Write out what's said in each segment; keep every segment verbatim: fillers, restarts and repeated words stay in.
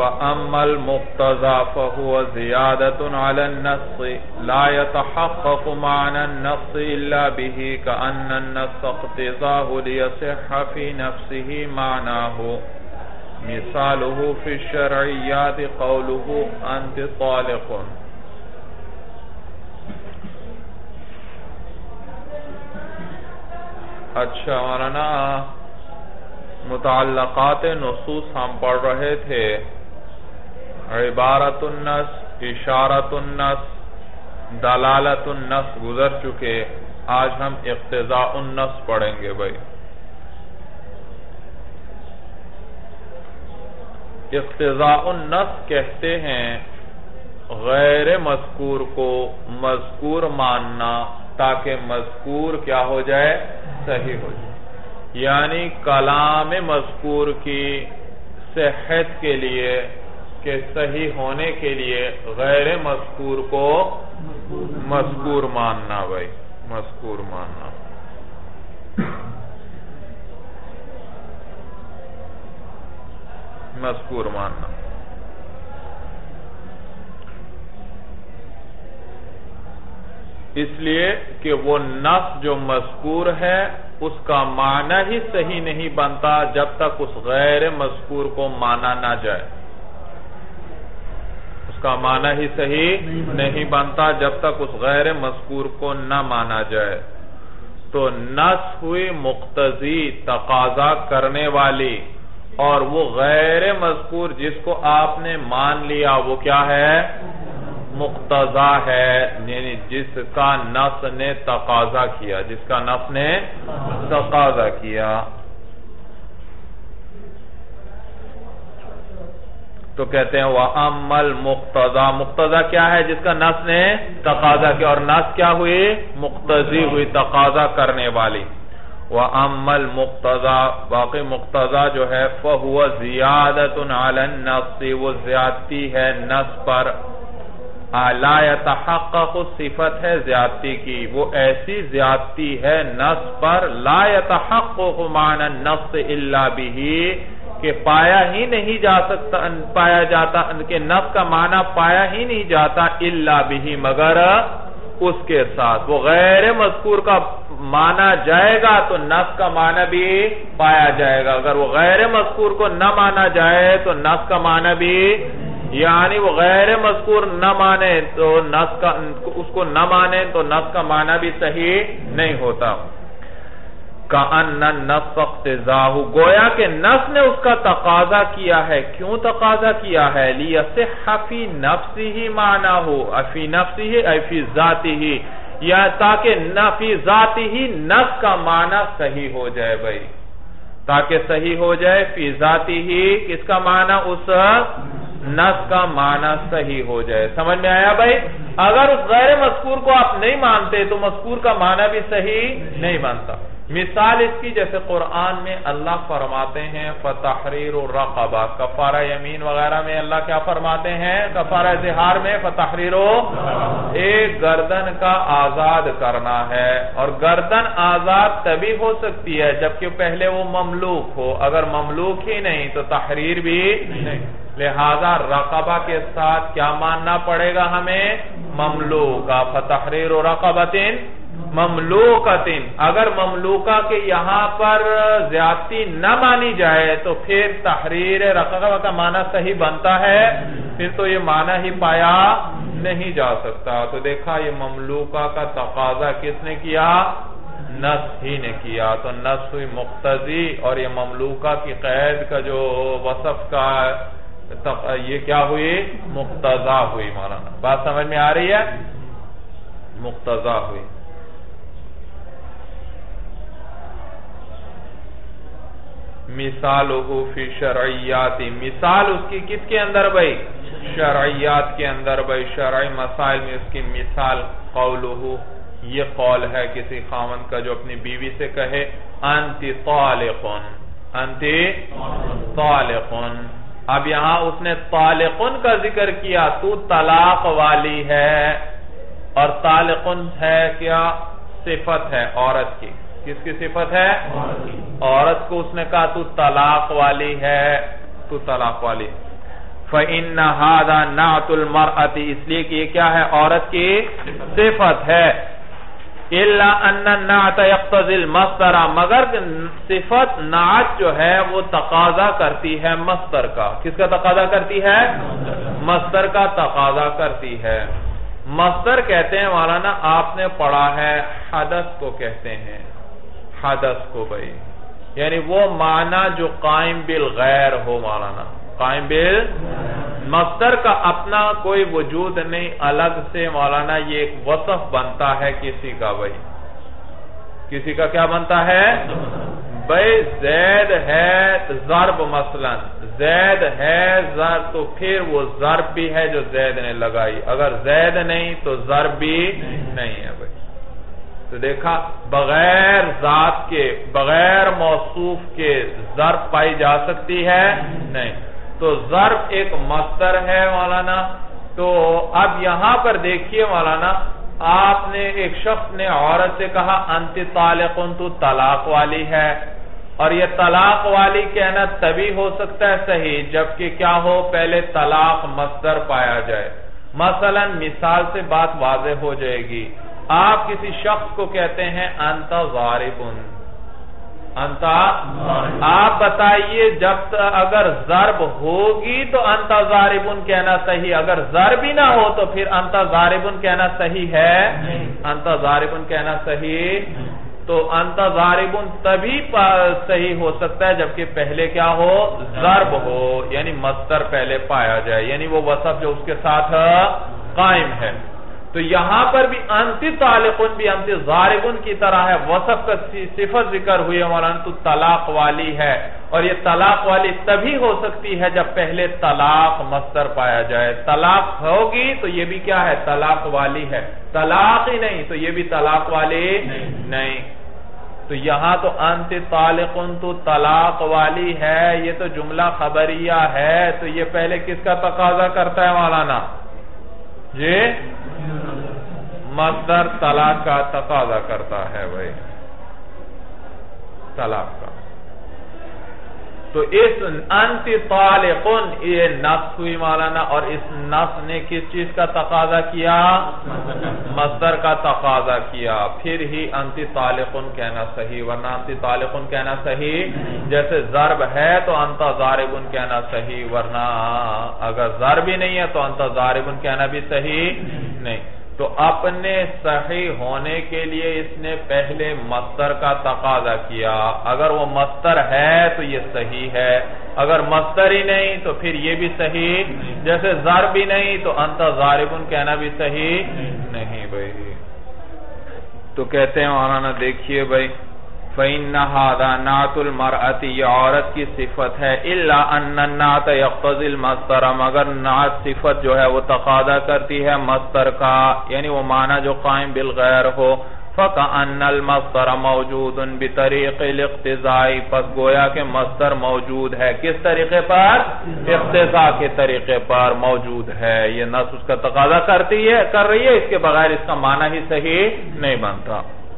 وَأَمَّا الْمُقْتَضَى فَهُوَ زِيَادَةٌ عَلَى النَّصِّ لَا يَتَحَقَّقُ مَعْنَى النَّصِّ إِلَّا بِهِ كَأَنَّ النَّصَّ اقْتِضَاهُ لِيَصِحَّ فِي نَفْسِهِ مَعْنَاهُ مِثَالُهُ فِي الشَّرْعِيَّاتِ قَوْلُهُ أَنْتِ طَالِقٌ. اچھا مولانا متعلقات نصوص ہم پڑھ رہے تھے. عبارت النص، اشارت النص، دلالت النص گزر چکے. آج ہم اقتضاء النص پڑھیں گے بھائی. اقتضاء النص کہتے ہیں غیر مذکور کو مذکور ماننا تاکہ مذکور کیا ہو جائے؟ صحیح ہو جائے. یعنی کلام مذکور کی صحت کے لیے کہ صحیح ہونے کے لیے غیر مذکور کو مذکور ماننا بھائی، مذکور ماننا. مذکور ماننا اس لیے کہ وہ نص جو مذکور ہے اس کا معنی ہی صحیح نہیں بنتا جب تک اس غیر مذکور کو مانا نہ جائے. اس کا معنی ہی صحیح نہیں بنتا جب تک اس غیر مذکور کو نہ مانا جائے. تو نص ہوئی مقتضی تقاضا کرنے والی، اور وہ غیر مذکور جس کو آپ نے مان لیا وہ کیا ہے؟ مقتضا ہے. یعنی جس کا نص نے تقاضا کیا، جس کا نص نے تقاضا کیا. تو کہتے ہیں وَأَمَّا الْمُقْتَضَى، مقتضا کیا ہے؟ جس کا نص نے تقاضا کیا، اور نص کیا ہوئی؟ مقتضی ہوئی، تقاضا کرنے والی. وَأَمَّا الْمُقْتَضَى، باقی مقتضا جو ہے فَهُوَ زِيَادَةٌ عَلَى النَّصِّ، وہ زیادتی ہے نص پر. لا يتحقق صفت ہے زیادتی کی، وہ ایسی زیادتی ہے نص پر لا يتحقق معنی النص الا به کہ پایا ہی نہیں جا سکتا، پایا جاتا کہ نص کا معنی پایا ہی نہیں جاتا الا به مگر اس کے ساتھ. وہ غیر مذکور کا مانا جائے گا تو نص کا معنی بھی پایا جائے گا. اگر وہ غیر مذکور کو نہ مانا جائے تو نص کا معنی بھی، یعنی وہ غیر مذکور نہ مانے تو نص کا، اس کو نہ مانے تو نص کا معنی بھی صحیح نہیں ہوتا. کأن النص اقتضاہ، گویا کہ نص نے اس کا تقاضا کیا ہے. کیوں تقاضا کیا ہے؟ لیصح فی نفسہ معناہ، فی نفسہ ای فی ذاتہ، یا تاکہ فی ذاتہ نص کا معنی صحیح ہو جائے بھائی، تاکہ صحیح ہو جائے. فی ذاتہ کس کا معنی؟ اس نص کا معنی صحیح ہو جائے. سمجھ میں آیا بھائی؟ اگر اس غیر مذکور کو آپ نہیں مانتے تو مذکور کا معنی بھی صحیح نہیں بنتا. مثال اس کی جیسے قرآن میں اللہ فرماتے ہیں فَتَحْرِيرُ الرَّقَبَةِ، کفارہ یمین وغیرہ میں اللہ کیا فرماتے ہیں؟ کفارہ ظہار میں فَتَحْرِيرُ، ایک گردن کا آزاد کرنا ہے. اور گردن آزاد تبھی ہو سکتی ہے جبکہ پہلے وہ مملوک ہو. اگر مملوک ہی نہیں تو تحریر بھی نہیں. لہذا رقبہ کے ساتھ کیا ماننا پڑے گا ہمیں؟ مملوکہ. فَتَحْرِيرُ رَقَبَةٍ مملوکتن. اگر مملوکہ کے یہاں پر زیادتی نہ مانی جائے تو پھر تحریر رقبہ کا معنی صحیح بنتا ہے، پھر تو یہ معنی ہی پایا نہیں جا سکتا. تو دیکھا یہ مملوکہ کا تقاضا کس نے کیا؟ نص ہی نے کیا. تو نص ہوئی مقتضی، اور یہ مملوکہ کی قید کا جو وصف کا یہ کیا ہوئی؟ مقتضا ہوئی. مولانا بات سمجھ میں آ رہی ہے؟ مقتضا ہوئی. مثالہ فی شرعیات، مثال اس کی کس کے اندر بھائی؟ شرعیات کے اندر بھائی. شرعی مسائل میں اس کی مثال قولہ، یہ قول ہے کسی خاوند کا جو اپنی بیوی سے کہے انت طالقن، انت طالقن. اب یہاں اس نے طالقن کا ذکر کیا، تو طلاق والی ہے. اور طالقن ہے کیا؟ صفت ہے عورت کی. کس کی صفت ہے؟ عورت کو اس نے کہا تو طلاق والی ہے، تو طلاق والی. فَإِنَّ هَذَا نَعْتُ الْمَرْأَةِ، اس لیے کہ یہ کیا ہے؟ عورت کی صفت ہے. إِلَّا أَنَّ النَّعْتَ يَقْتَضِي الْمَصْدَرَ، مگر صفت نعت جو ہے وہ تقاضا کرتی ہے مصدر کا. کس کا تقاضا کرتی ہے؟ مصدر کا تقاضا کرتی ہے. مصدر کہتے ہیں مولانا، آپ نے پڑھا ہے حدث کو کہتے ہیں، حدث کو بھائی، یعنی وہ معنی جو قائم بالغیر ہو مولانا، قائم بال مصدر کا اپنا کوئی وجود نہیں، الگ سے مولانا یہ ایک وصف بنتا ہے کسی کا. بھائی کسی کا کیا بنتا ہے؟ بھائی زید ہے ضرب، مثلا زید ہے ضرب، تو پھر وہ ضرب بھی ہے جو زید نے لگائی، اگر زید نہیں تو ضرب بھی نہیں ہے. بھائی تو دیکھا، بغیر ذات کے، بغیر موصوف کے ضرب پائی جا سکتی ہے؟ نہیں. تو ضرب ایک مصدر ہے مولانا. تو اب یہاں پر دیکھیے مولانا، آپ نے ایک شخص نے عورت سے کہا انت طالقن، تو طلاق والی ہے، اور یہ طلاق والی کہنا تبھی ہو سکتا ہے صحیح جبکہ کیا ہو؟ پہلے طلاق مصدر پایا جائے. مثلا مثال سے بات واضح ہو جائے گی. آپ کسی شخص کو کہتے ہیں انت ضاربن، انت، آپ بتائیے جب اگر ضرب ہوگی تو انت ضاربن کہنا صحیح، اگر ضرب ہی نہ ہو تو پھر انت ضاربن کہنا صحیح ہے؟ انت ضاربن کہنا صحیح، تو انت ضاربن تبھی صحیح ہو سکتا ہے جبکہ پہلے کیا ہو؟ ضرب ہو، یعنی مصدر پہلے پایا جائے، یعنی وہ وصف جو اس کے ساتھ قائم ہے. تو یہاں پر بھی انت طالقن بھی انت ضاربن کی طرح ہے، وصف کا صفت ذکر ہوئی مولانا، تو طلاق والی ہے، اور یہ طلاق والی تبھی ہو سکتی ہے جب پہلے طلاق مصدر پایا جائے. طلاق ہوگی تو یہ بھی کیا ہے؟ طلاق والی ہے. طلاق ہی نہیں تو یہ بھی طلاق والی نہیں. تو یہاں تو انت طالقن تو طلاق والی ہے، یہ تو جملہ خبریہ ہے، تو یہ پہلے کس کا تقاضا کرتا ہے مولانا؟ جی مصدر طلاق کا تقاضا کرتا ہے بھائی، طلاق کا. تو اس انت طالقن یہ نص ہوئی مولانا، اور اس نص نے کس چیز کا تقاضا کیا؟ مصدر کا تقاضا کیا. پھر ہی انت طالقن کہنا صحیح، ورنہ انت طالقن کہنا صحیح جیسے ضرب ہے تو انت ضاربن کہنا صحیح، ورنہ اگر ضرب ہی نہیں ہے تو انت ضاربن کہنا بھی صحیح نہیں. تو اپنے صحیح ہونے کے لیے اس نے پہلے مصدر کا تقاضا کیا. اگر وہ مصدر ہے تو یہ صحیح ہے، اگر مصدر ہی نہیں تو پھر یہ بھی صحیح، جیسے ضرب ہی نہیں تو انت ضاربن کہنا بھی صحیح نہیں. بھائی تو کہتے ہیں مولانا دیکھیے بھائی، فَإِنَّ هَذَا نَعْتُ الْمَرْأَةِ، یہ عورت کی صفت ہے. إِلَّا أَنَّ النَّعْتَ يَقْتَضِي الْمَصْدَرَ، مگر نعت صفت جو ہے وہ تقاضا کرتی ہے مصدر کا، یعنی وہ معنی جو قائم بالغیر ہو. فَكَأَنَّ الْمَصْدَرَ مَوْجُودٌ بِطَرِيقِ الْاقْتِضَاءِ، پس گویا کہ مصدر موجود ہے کس طریقے پر؟ اقتضاء کے طریقے پر موجود ہے. یہ نص اس کا تقاضا کرتی ہے، کر رہی ہے، اس کے بغیر اس کا معنی ہی صحیح نہیں بنتا.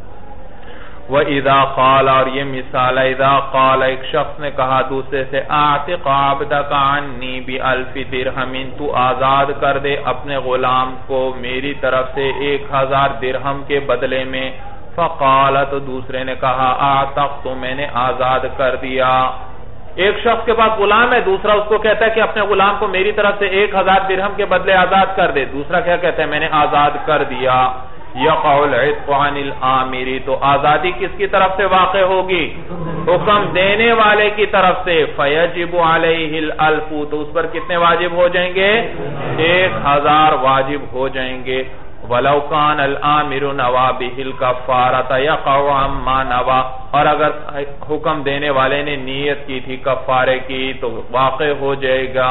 وَإِذَا قَالَ، اور یہ مثال ہے، اذا قال ایک شخص نے کہا دوسرے سے اعتق عبدك عنی بألف درہم، تو آزاد کر دے اپنے غلام کو میری طرف سے ایک ہزار درہم کے بدلے میں. فقال، تو دوسرے نے کہا اعتق، تو میں نے آزاد کر دیا. ایک شخص کے پاس غلام ہے، دوسرا اس کو کہتا ہے کہ اپنے غلام کو میری طرف سے ایک ہزار درہم کے بدلے آزاد کر دے. دوسرا کیا کہتا ہے؟ میں نے آزاد کر دیا. یقع العتق عن الآمر، تو آزادی کس کی طرف سے واقع ہوگی؟ حکم دینے والے کی طرف سے. فیجب علیہ الالف، تو اس پر کتنے واجب ہو جائیں گے؟ ایک ہزار واجب ہو جائیں گے. وَلَوْ كَانَ الْآمِرُ نَوَى بِهِ الْكَفَّارَةَ يَقَعُ عَمَّا نَوَى، اور اگر حکم دینے والے نے نیت کی تھی کفارے کی تو واقع ہو جائے گا،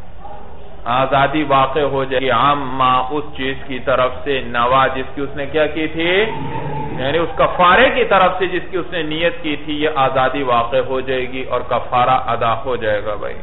آزادی واقع ہو جائے گی عما اس چیز کی طرف سے نوا جس کی اس نے کیا کی تھی، یعنی اس کفارے کی طرف سے جس کی اس نے نیت کی تھی، یہ آزادی واقع ہو جائے گی اور کفارہ ادا ہو جائے گا. بھائی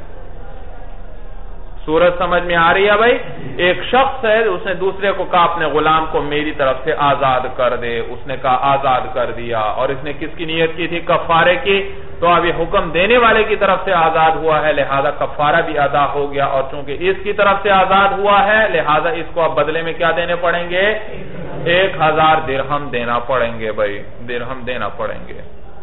صورت سمجھ میں آ رہی ہے بھائی؟ ایک شخص ہے، اس نے دوسرے کو کہا اپنے غلام کو میری طرف سے آزاد کر دے، اس نے کہا آزاد کر دیا، اور اس نے کس کی نیت کی تھی؟ کفارے کی. تو اب یہ حکم دینے والے کی طرف سے آزاد ہوا ہے، لہذا کفارہ بھی ادا ہو گیا، اور چونکہ اس کی طرف سے آزاد ہوا ہے لہذا اس کو اب بدلے میں کیا دینے پڑیں گے؟ ایک ہزار درہم دینا پڑیں گے بھائی، درہم دینا پڑیں گے۔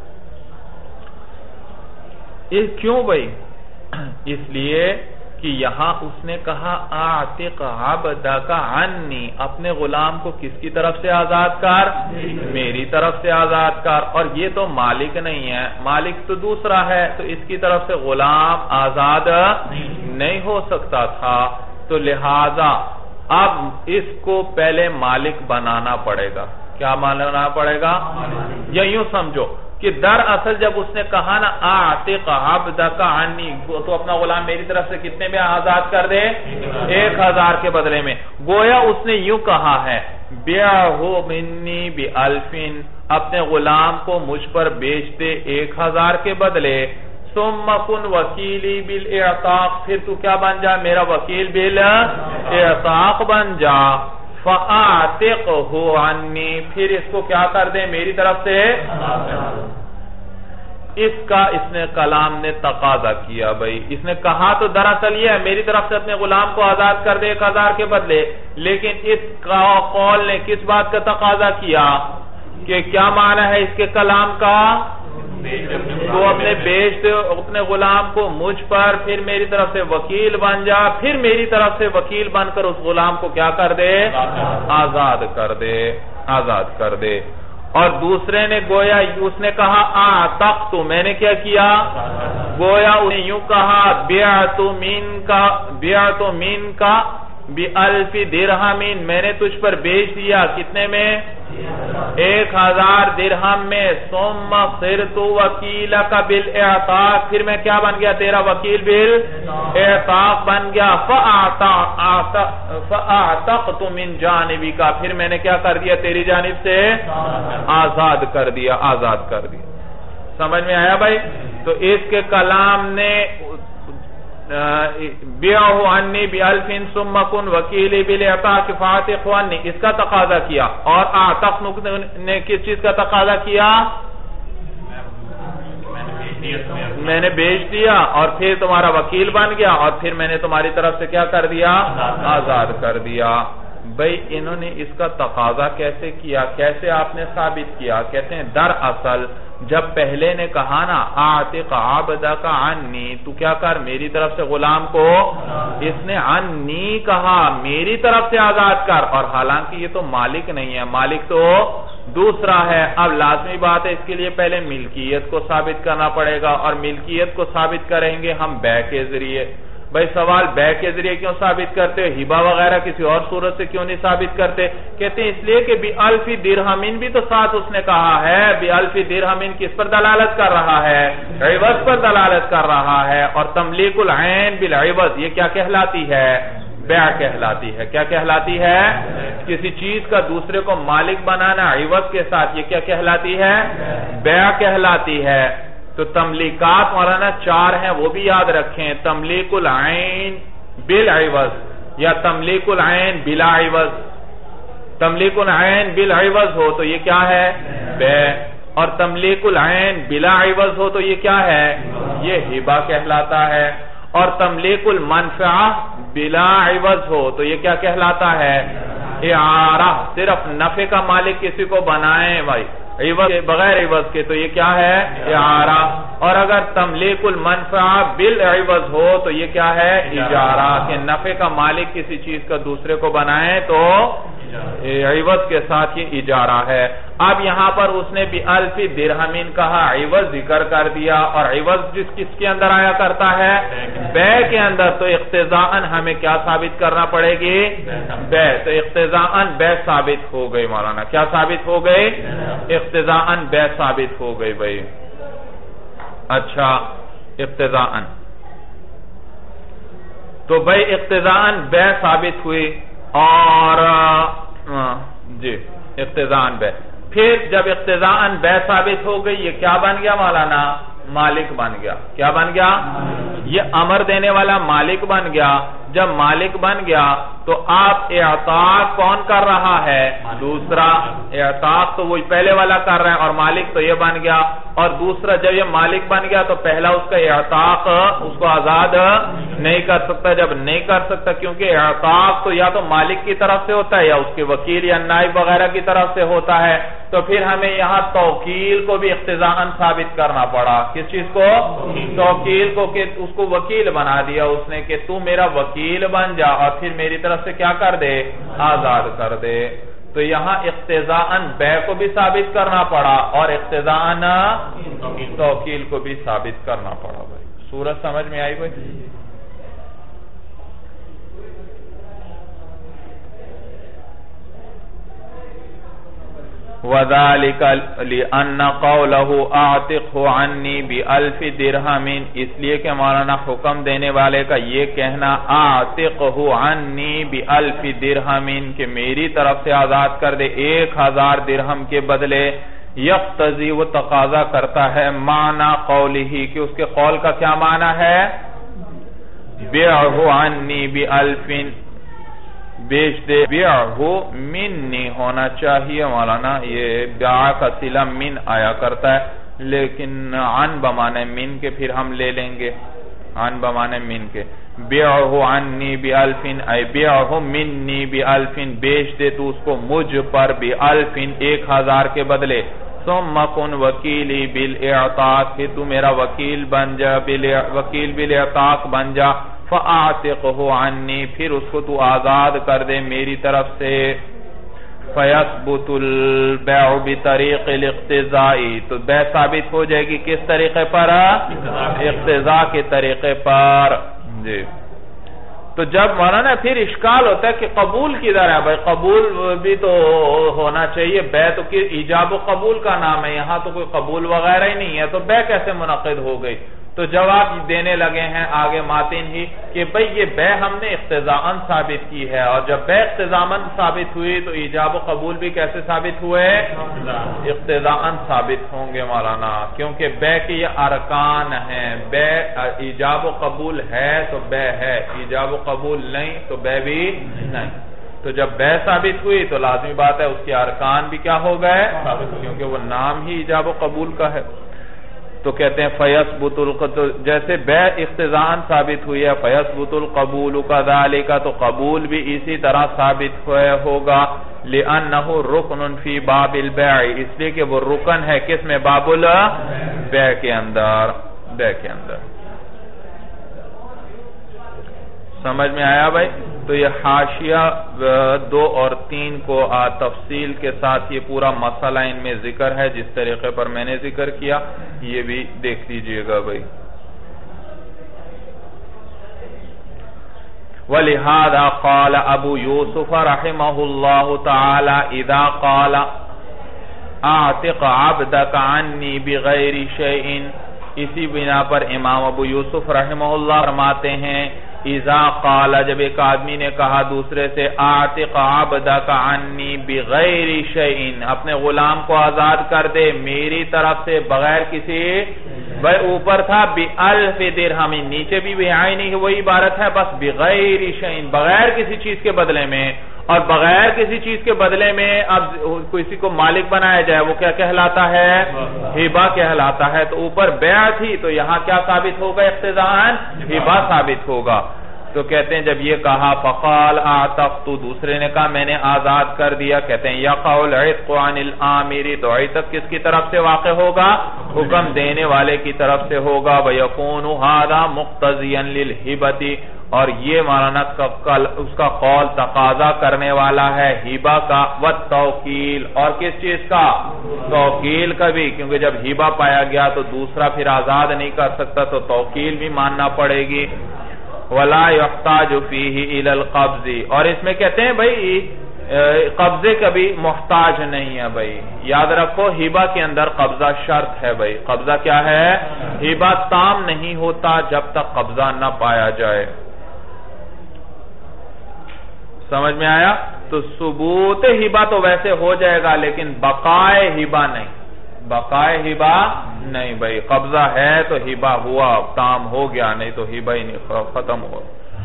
یہ کیوں بھائی؟ اس لیے کہ یہاں اس نے کہا اعتق عبدک عنی، اپنے غلام کو کس کی طرف سے آزاد کر؟ میری طرف سے آزاد کر، اور یہ تو مالک نہیں ہے، مالک تو دوسرا ہے، تو اس کی طرف سے غلام آزاد نہیں ہو سکتا تھا، تو لہذا اب اس کو پہلے مالک بنانا پڑے گا۔ کیا بنانا پڑے گا؟ یا یوں سمجھو کہ دراصل جب اس نے کہا نا اعتق عبدک عنی، تو اپنا غلام میری طرف سے کتنے میں آزاد کر دے؟ ایک ہزار کے بدلے میں، گویا اس نے یوں کہا ہے بیعہ منی بألفین، اپنے غلام کو مجھ پر بیچ دے ایک ہزار کے بدلے، ثم کن وکیلی بالاعتاق، پھر تو کیا بن جا؟ میرا وکیل بالاعتاق بن جا، فَأَعْتِقْهُ عَنِّي، پھر اس کو کیا کر دیں؟ میری طرف سے۔ اس کا اس نے کلام نے تقاضا کیا بھائی، اس نے کہا تو دراصل یہ ہے میری طرف سے اپنے غلام کو آزاد کر دے ایک ہزار کے بدلے، لیکن اس کا قول نے کس بات کا تقاضا کیا؟ کہ کیا معنی ہے اس کے کلام کا؟ تو اپنے بیچ دے اپنے غلام کو مجھ پر، پھر میری طرف سے وکیل بن جا، پھر میری طرف سے وکیل بن کر اس غلام کو کیا کر دے؟ آزاد کر دے، آزاد کر دے۔ اور دوسرے نے گویا اس نے کہا اعتقت، میں نے کیا کیا؟ گویا اس نے یوں کہا بیعت منکا، بیعت منکا بألف درہم، میں نے تجھ پر بیچ دیا کتنے میں؟ ایک ہزار درہم میں، ثم صرت وکیلک بالاعتاق، پھر میں کیا بن گیا؟ تیرا وکیل بالاعتاق بن گیا، فاعتقت من جانبک، پھر میں نے کیا کر دیا؟ تیری جانب سے آزاد کر دیا، آزاد کر دیا۔ سمجھ میں آیا بھائی؟ تو اس کے کلام نے بیعہ عنی بألف ثم کن وکیلی بالاعتاق فاعتق عنی، اس کا تقاضا کیا، اور اعتق نے کس چیز کا تقاضا کیا؟ میں نے بیچ دیا اور پھر تمہارا وکیل بن گیا، اور پھر میں نے تمہاری طرف سے کیا کر دیا؟ آزاد کر دیا۔ بھئی انہوں نے اس کا تقاضا کیسے کیا؟ کیسے آپ نے ثابت کیا؟ کہتے ہیں دراصل جب پہلے نے کہا نا اعتق عبدک عنی، تو کیا کر؟ میری طرف سے غلام کو، اس نے عنی کہا میری طرف سے آزاد کر، اور حالانکہ یہ تو مالک نہیں ہے، مالک تو دوسرا ہے۔ اب لازمی بات ہے اس کے لیے پہلے ملکیت کو ثابت کرنا پڑے گا، اور ملکیت کو ثابت کریں گے ہم بیع کے ذریعے۔ بھائی سوال بیع کے ذریعے کیوں ثابت کرتے؟ ہبہ وغیرہ کسی اور صورت سے کیوں نہیں ثابت کرتے؟ کہتے ہیں اس لیے کہ بألف درہم بھی تو ساتھ اس نے کہا ہے، بألف درہم کس پر دلالت کر رہا ہے؟ عوض پر دلالت کر رہا ہے، اور تملیک العین بالعوض یہ کیا کہلاتی ہے؟ بیع کہلاتی ہے۔ کیا کہلاتی ہے؟ کسی چیز کا دوسرے کو مالک بنانا عوض کے ساتھ، یہ کیا کہلاتی ہے؟ بیع کہلاتی ہے۔ تو تملیکات مولانا چار ہیں، وہ بھی یاد رکھیں، تملیک العین بالعوض یا تملیک العین بلا عوض۔ تملیک العین بالعوض ہو تو یہ کیا ہے؟ بیع، اور تملیک العین بلا عوض ہو تو یہ کیا ہے؟ یہ ہبہ کہلاتا ہے۔ اور تملیک المنفعہ بلا عوض ہو تو یہ کیا کہلاتا ہے؟ اعارہ، صرف نفع کا مالک کسی کو بنائیں بھائی عوض بغیر عوض کے تو یہ کیا ہے؟ اعارہ۔ اور اگر تملیک المنفعہ بالعوض ہو تو یہ کیا ہے؟ اجارہ، کہ نفع کا مالک کسی چیز کا دوسرے کو بنائیں تو عوض کے ساتھ یہ اجارہ ہے۔ اب یہاں پر اس نے بألف درہم کہا، عوض ذکر کر دیا، اور عوض جس کس کے اندر آیا کرتا ہے؟ بیع کے اندر، تو اقتضاءً ہمیں کیا ثابت کرنا پڑے گی؟ بیع، تو اقتضاءً بیع ثابت ہو گئی مولانا۔ کیا ثابت ہو گئی؟ اقتضاءً بیع ثابت ہو گئی بھائی۔ اچھا اقتضاءً، تو بھائی اقتضاءً بیع ثابت ہوئی، اور جی اقتضاءً بیع، پھر جب اقتضاءً بیع ثابت ہو گئی یہ کیا بن گیا مولانا؟ مالک بن گیا۔ کیا بن گیا؟ یہ امر دینے والا مالک بن گیا. جب مالک بن گیا تو آپ اعتاق کون کر رہا ہے؟ دوسرا. اعتاق تو وہی پہلے والا کر رہا ہے اور مالک تو یہ بن گیا. اور دوسرا جب یہ مالک بن گیا تو پہلا اس کا اعتاق اس کو آزاد نہیں کر سکتا. جب نہیں کر سکتا کیونکہ اعتاق تو یا تو مالک کی طرف سے ہوتا ہے یا اس کے وکیل یا نائب وغیرہ کی طرف سے ہوتا ہے, تو پھر ہمیں یہاں توکیل کو بھی اقتضاءً ثابت کرنا پڑا. کس چیز کو؟ توکیل کو, کہ اس کو وکیل بنا دیا اس نے کہ تو میرا وکیل بن جا اور پھر میری طرف سے کیا کر دے؟ آزاد کر دے. تو یہاں اقتضاءً بیع کو بھی ثابت کرنا پڑا اور اقتضاءً توکیل کو بھی ثابت کرنا پڑا. بھائی صورت سمجھ میں آئی بھائی؟ وَذَلِكَ لِأَنَّ قَوْلَهُ أَعْتِقْهُ عَنِّي بِأَلْفِ دِرْهَمٍ, اس لیے کہ مولانا حکم دینے والے کا یہ کہنا أَعْتِقْهُ عَنِّي بِأَلْفِ دِرْهَمٍ کہ میری طرف سے آزاد کر دے ایک ہزار درہم کے بدلے, یقتضی وہ تقاضا کرتا ہے معنی قوله کہ اس کے قول کا کیا معنی ہے؟ بِعْهُ عَنِّي بِأَلْفٍ, بیچ دے. بیعہو منی ہونا چاہیے مولانا, یہ بیع کا صلہ من آیا کرتا ہے لیکن عن بمانے من کے پھر ہم لے لیں گے, عن بمانے من کے. بیعہو عنی بِأَلْفٍ اے بیعہو منی بِأَلْفٍ, بیچ دے تو اس کو مجھ پر بِأَلْفٍ ایک ہزار کے بدلے. ثم کن وکیلی بالاعتاق, کہ تو میرا وکیل بن جا, وکیل بالاعتاق بن جا. فَأَعْتِقْهُ عَنِّي, پھر اس کو تو آزاد کر دے میری طرف سے. فَيَثْبُتُ الْبَيْعُ بِطَرِيقِ الْاقْتِضَاءِ, تو بیع ثابت ہو جائے گی کس طریقے پر؟ اقتضاء کے طریقے پر. جی تو جب مولانا پھر اشکال ہوتا ہے کہ قبول کدھر ہے؟ بھائی قبول بھی تو ہونا چاہیے, بیع تو ایجاب و قبول کا نام ہے, یہاں تو کوئی قبول وغیرہ ہی نہیں ہے, تو بیع کیسے منعقد ہو گئی؟ تو جواب دینے لگے ہیں آگے ماتن ہی کہ بھئی یہ بیع ہم نے اقتضاءً ثابت کی ہے, اور جب بیع اقتضاءً ثابت ہوئی تو ایجاب و قبول بھی کیسے ثابت ہوئے؟ اقتضاءً ثابت ہوں گے مولانا, کیونکہ بیع کے یہ ارکان ہیں. بیع ایجاب و قبول ہے تو بیع ہے, ایجاب و قبول نہیں تو بیع بھی نہیں. تو جب بیع ثابت ہوئی تو لازمی بات ہے اس کے ارکان بھی کیا ہو گئے؟ کیونکہ وہ نام ہی ایجاب و قبول کا ہے. تو کہتے ہیں فَيَثْبُتُ الْقَبُولُ, جیسے بیع اقتضاءً ثابت ہوئی ہے, فَيَثْبُتُ الْقَبُولُ كَذَلِكَ, تو قبول بھی اسی طرح ثابت ہوگا. لِأَنَّهُ رُكْنٌ فِي بَابِ الْبَيْعِ, اس لیے کہ وہ رکن ہے کس میں؟ باب البیع کے اندر, بیع کے اندر. سمجھ میں آیا بھائی؟ تو یہ حاشیہ دو اور تین کو تفصیل کے ساتھ یہ پورا مسئلہ ان میں ذکر ہے جس طریقے پر میں نے ذکر کیا, یہ بھی دیکھ لیجئے گا بھائی. وَلِهَذَا قَالَ أَبُو يُوسُفَ رَحِمَهُ اللَّهُ تَعَالَى إِذَا قَالَ أَعْتِقْ عَبْدَكَ عَنِّي بِغَيْرِ شَيْءٍ, اسی بنا پر امام ابو یوسف رحمہ اللہ فرماتے ہیں اذا قال, جب ایک آدمی نے کہا دوسرے سے اعتق عبدک عنی بغیر شیء, اپنے غلام کو آزاد کر دے میری طرف سے بغیر کسی, بھائی اوپر تھا بألف درہم, نیچے بھی بعینی وہی عبارت ہے, بس بغیر شیء, بغیر کسی چیز کے بدلے میں, اور بغیر کسی چیز کے بدلے میں اب کسی کو مالک بنایا جائے وہ کیا کہلاتا ہے؟ ہبہ کہلاتا ہے. تو اوپر بیع تھی تو یہاں کیا ثابت ہوگا؟ اقتضاءً ہبہ ثابت ہوگا. تو کہتے ہیں جب یہ کہا فقال اعتقت, دوسرے نے کہا میں نے آزاد کر دیا, کہتے ہیں یقع العتق عن الآمر, تو عتق کس کی طرف سے واقع ہوگا؟ حکم دینے والے کی طرف سے ہوگا. وَيَكُونُ هَذَا مُقْتَضِيًا لِلْهِبَةِ, اور یہ مولانا اس کا قول تقاضا کرنے والا ہے ہبہ کا, والتوکیل, اور کس چیز کا؟ توکیل کا بھی, کیونکہ جب ہبہ پایا گیا تو دوسرا پھر آزاد نہیں کر سکتا تو توکیل بھی ماننا پڑے گی. وَلَا يُحْتَاجُ فِيهِ إِلَى الْقَبْضِ, اور اس میں کہتے ہیں بھئی قبضے کا بھی محتاج نہیں ہے. بھئی یاد رکھو ہبہ کے اندر قبضہ شرط ہے. بھئی قبضہ کیا ہے؟ ہبہ تام نہیں ہوتا جب تک قبضہ نہ پایا جائے. سمجھ میں آیا؟ تو ثبوت ہبہ تو ویسے ہو جائے گا لیکن بقائے ہبہ نہیں, بقائے ہبا نہیں بھائی، قبضہ ہے تو ہبا ہوا، تام ہو گیا، نہیں تو ہبا ہی نہیں، ختم ہوا۔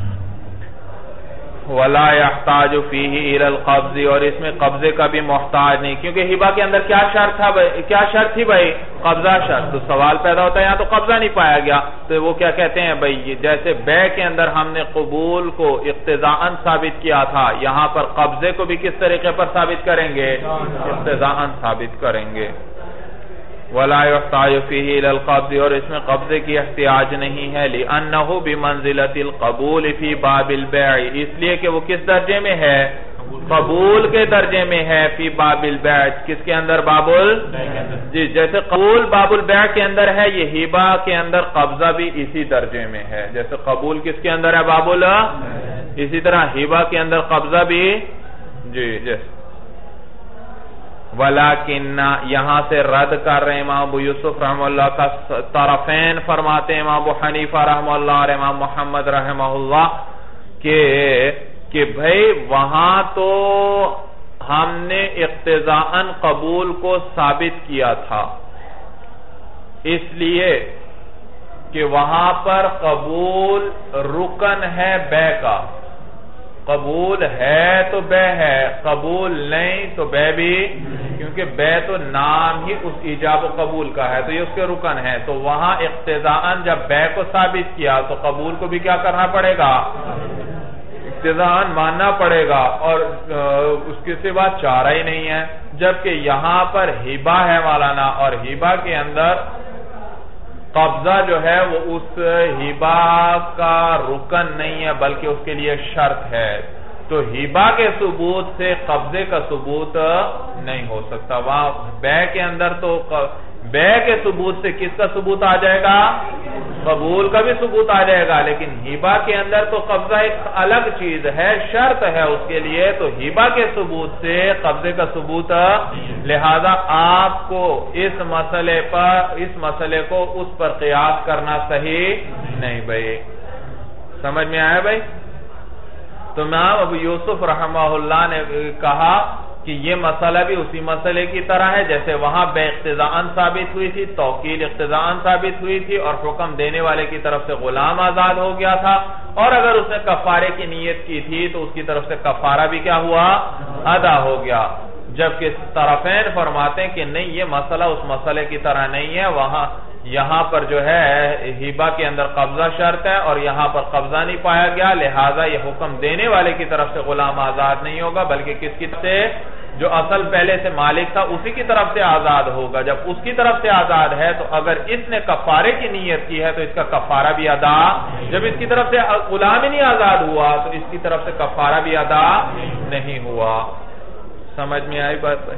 وَلَا يَحْتَاجُ فِيهِ إِلَى الْقَبْضِ، اور اس میں قبضے کا بھی محتاج نہیں، کیونکہ ہبا کے اندر کیا شرط تھا بھائی، کیا شرط تھی بھائی؟ قبضہ شرط، تو سوال پیدا ہوتا ہے یہاں تو قبضہ نہیں پایا گیا، تو وہ کیا کہتے ہیں بھائی، جیسے بے کے اندر ہم نے قبول کو اقتضاءً ثابت کیا تھا، یہاں پر قبضے کو بھی کس طریقے پر ثابت کریں گے؟ اقتضاءً ثابت کریں گے۔ وَلَا يُحْتَاجُ فِيهِ إِلَى الْقَبْضِ، اور اس میں قبضے کی احتیاج نہیں ہے، لِأَنَّهُ بِمَنزِلَةِ الْقَبُولِ فِي بَابِ الْبَيْعِ، اس لیے کہ وہ کس درجے میں ہے؟ قبول کے درجے میں ہے، فی باب البیع، کس کے اندر؟ باب ال جی جیسے قبول باب البیع کے اندر ہے، یہ ہبا کے اندر قبضہ بھی اسی درجے میں ہے، جیسے قبول کس کے اندر ہے؟ باب ال اسی طرح ہبا کے اندر قبضہ بھی جی جیسے ولیکن یہاں سے رد کر رہے امام ابو یوسف رحمہ اللہ کا طرفین فرماتے ہیں امام ابو حنیفہ رحمہ اللہ اور امام محمد رحمہ اللہ کہ کہ بھئی وہاں تو ہم نے اقتضاءً قبول کو ثابت کیا تھا، اس لیے کہ وہاں پر قبول رکن ہے بے کا، قبول ہے تو بے ہے، قبول نہیں تو بے بھی، کیونکہ بے تو نام ہی اس ایجاب و قبول کا ہے تو یہ اس کے رکن ہے، تو وہاں اقتضاءً جب بے کو ثابت کیا تو قبول کو بھی کیا کرنا پڑے گا؟ اقتضاءً ماننا پڑے گا، اور اس کے سوا چارہ ہی نہیں ہے، جبکہ یہاں پر ہبا ہے مولانا، اور ہبا کے اندر قبضہ جو ہے وہ اس ہبا کا رکن نہیں ہے بلکہ اس کے لیے شرط ہے، تو ہبا کے ثبوت سے قبضے کا ثبوت نہیں ہو سکتا۔ وہاں بے کے اندر تو بے کے ثبوت سے کس کا ثبوت آ جائے گا؟ قبول کا بھی ثبوت آ جائے گا، لیکن ہبا کے اندر تو قبضہ ایک الگ چیز ہے، شرط ہے اس کے لیے، تو ہبا کے ثبوت سے قبضے کا ثبوت، لہذا آپ کو اس مسئلے پر اس مسئلے کو اس پر قیاس کرنا صحیح نہیں بھائی، سمجھ میں آیا بھائی؟ تو امام ابو یوسف رحمہ اللہ نے کہا کہ یہ مسئلہ بھی اسی مسئلے کی طرح ہے، جیسے وہاں بے اقتضاءً ثابت ہوئی تھی، توکیل اقتضاءً ثابت ہوئی تھی، اور حکم دینے والے کی طرف سے غلام آزاد ہو گیا تھا، اور اگر اس نے کفارے کی نیت کی تھی تو اس کی طرف سے کفارہ بھی کیا ہوا؟ ادا ہو گیا، جبکہ طرفین فرماتے ہیں کہ نہیں، یہ مسئلہ اس مسئلے کی طرح نہیں ہے، وہاں یہاں پر جو ہے ہبا کے اندر قبضہ شرط ہے اور یہاں پر قبضہ نہیں پایا گیا، لہٰذا یہ حکم دینے والے کی طرف سے غلام آزاد نہیں ہوگا بلکہ کس کی طرف سے؟ جو اصل پہلے سے مالک تھا اسی کی طرف سے آزاد ہوگا، جب اس کی طرف سے آزاد ہے تو اگر اس نے کفارے کی نیت کی ہے تو اس کا کفارہ بھی ادا، جب اس کی طرف سے غلام ہی نہیں آزاد ہوا تو اس کی طرف سے کفارہ بھی ادا نہیں ہوا۔ سمجھ میں آئی بات بھائی؟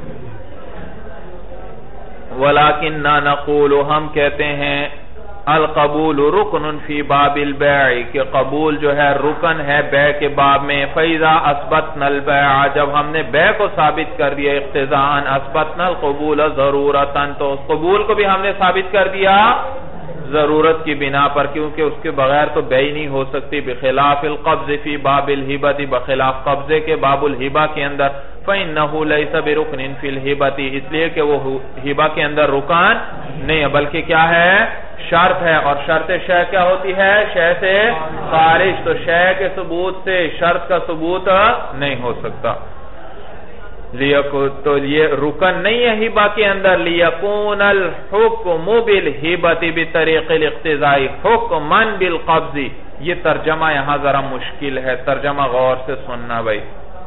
وَلَكِنَّا نَقُولُ، ہم کہتے ہیں القبول رکن فی باب البیع، کہ قبول جو ہے رکن ہے بے کے باب میں، فَإِذَا أَثْبَتْنَا الْبَيْعَ، جب ہم نے بے کو ثابت کر دیا اقتضاءً، أَثْبَتْنَا الْقُبُولَ ضَرُورَةً، تو اس قبول کو بھی ہم نے ثابت کر دیا ضرورت کی بنا پر، کیونکہ اس کے بغیر تو بے نہیں ہو سکتی، بخلاف القبض فی باب الہبۃ، بخلاف قبضے کے باب الہبہ کے اندر، فَإِنَّهُ لَيْسَ بِرُكْنٍ فِي الْهِبَةِ، اس لیے کہ وہ ہبہ کے اندر رکن نہیں ہے بلکہ کیا ہے؟ شرط ہے، اور شرط شے کیا ہوتی ہے؟ شے سے خارج، تو شے کے ثبوت سے شرط کا ثبوت نہیں ہو سکتا، تو یہ رکن نہیں ہے ہبہ کے اندر۔ لِيَكُونَ الْحُكْمُ بِالْهِبَةِ بِطَرِيقِ الْاقْتِضَاءِ حُكْمًا بِالْقَبْضِ، یہ ترجمہ یہاں ذرا مشکل ہے، ترجمہ غور سے سننا بھائی۔